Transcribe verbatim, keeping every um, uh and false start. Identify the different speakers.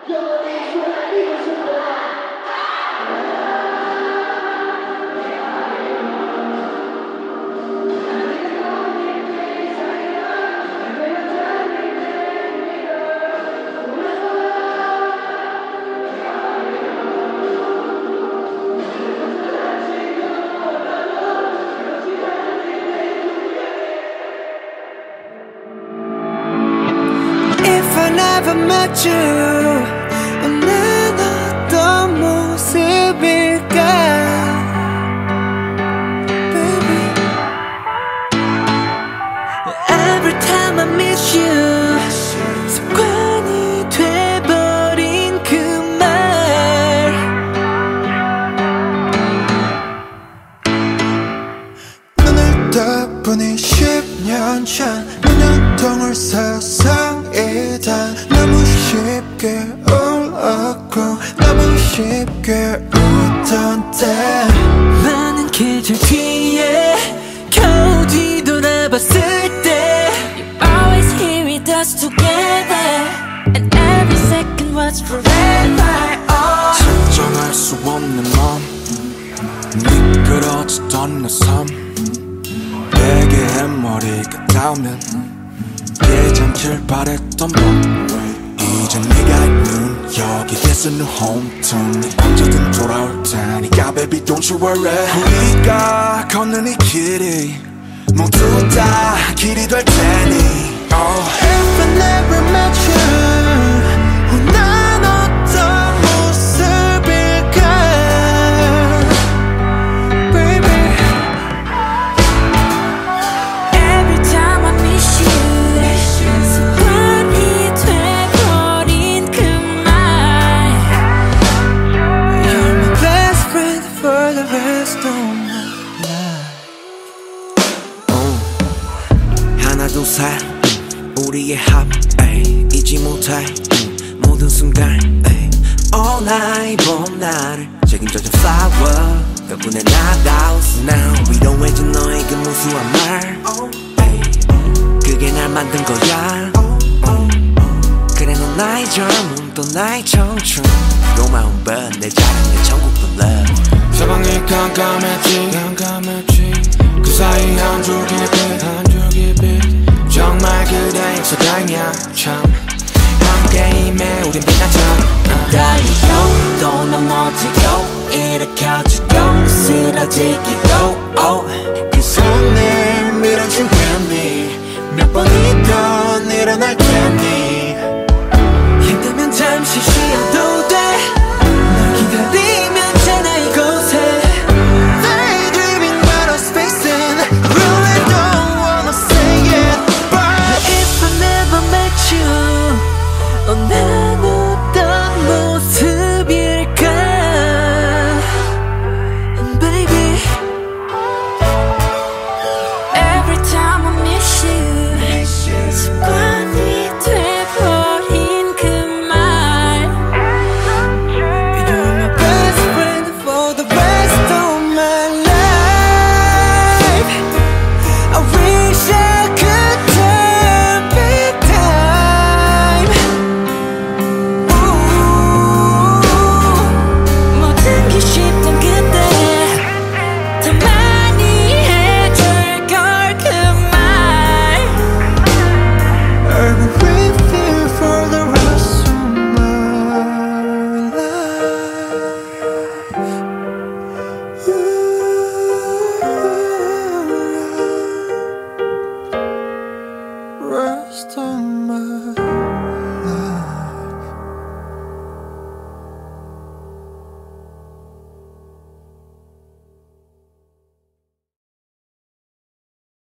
Speaker 1: Never met you. 난 어떤 모습일까, baby. Every time I miss you. 습관이 돼버린 그 말. 눈을 떠보니 십 년 전 문연동을 세상이다. 너무 쉽게 울었고 너무 쉽게 웃던 때 많은 계절 뒤에 겨우 뒤돌아봤을 때
Speaker 2: You're always here with us together, and every second was forever. Oh.
Speaker 3: 설정할 수 없는 맘, 미끄러지던 내 삶, 베개에 머리가 닿으면 예전길 바랬던 밤, 이제 네가 있는 여기에서 new home tune. 언제든 돌아올 테니까 baby don't you worry. 우리가 걷는 이 길이 모두 다 길이 될 테니. Oh.
Speaker 1: If I never met you, 난 어떤 모습일까, baby.
Speaker 2: Every time I miss you. 습관이 돼버린 그 말.
Speaker 1: You're my best friend for the rest of my life.
Speaker 3: oh. 하나 둘 셋 우리의 합, 에이, 잊지 못해 음, 모든 순간, 에이. All night 봄 나를 책임져준 flower 덕분에 나다웠어 now. 위로해준 너의 그 무수한 말, 에이, 그게 날 만든 거야. 그래 넌 나의 젊음 또 나의 청춘, 고마운 번 내 자랑 내 천국도 love.
Speaker 4: 사방이 깜깜했지 깜깜했지 그 사이 한 줄기 빛 한 줄기 빛 정말 그대 있어 다행이야 참. 함께임에 우린 빛나죠.
Speaker 2: 달리고 또 넘어지고 일으켜지고 쓰러지기도 oh.
Speaker 1: 그 손을 밀어준 괜히 몇 번이던 일어날 테니. 힘들면 잠시 쉬어도 돼. 널 기다리면 잖아 이곳에. Daydreaming but I'm spacing. Really don't wanna say it, but if I never met you, 넌 난 어떤 모습일까, baby.
Speaker 2: Every time I miss you. 습관이 돼버린 그 말.
Speaker 1: You're my best friend for the rest of my life. I wish I could turn back time. Ooh.
Speaker 2: 모든 게 쉽던 그때 더 많이 해줄 걸 그 말.
Speaker 1: I'll be with you for the rest of my life. Ooh. Rest of my